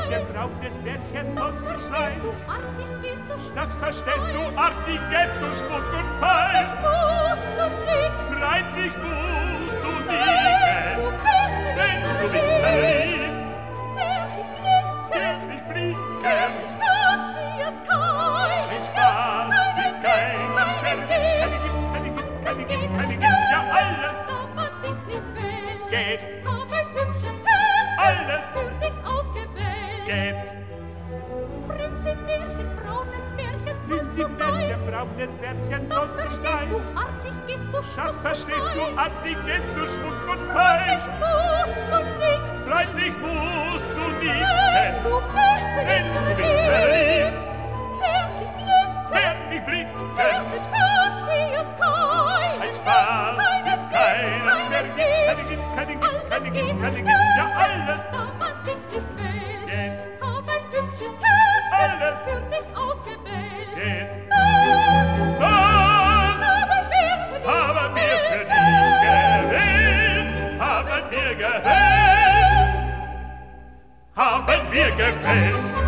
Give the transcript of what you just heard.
Bärchen, braunes Bärchen sollst du sein. Du artig, gehst du schmuck Das und verstehst du fein. artig, gehst du schmuck und fein. Musst du nicht, Freilich musst du du nicht, bist denn du bist verliebt. Zärtlich blinzeln, Zärtlich blinzeln, zärtlich Spaß wie es kein. ein Spaß ist keiner keine gibt, ja alles Da man dich nicht wählt, geht, hab ein hübsches Tärchen alles für dich ausgewählt. geht. Prinzipbärchen, braunes Bärchen sollst du sein. Prinzipbärchen, braunes Bärchen Das sollst du verstehst sein. du artig, gehst du schmuck Das und verstehst du fein. artig, gehst du schmuck und fein. Musst du nicht, Freilich musst du nicht, du bist denn du bist verliebt. Zärtlich blinzeln, Zärtlich blinzeln, zärtlich Spaß wie es kein. ein Spaß ist keiner keine gibt, ja alles Da man dich nicht wählt, geht, hab ein hübsches Tärchen alles für dich ausgewählt. geht. Das Das haben wir für dich haben wir für dich gewählt, haben wir gewählt, haben wir gewählt.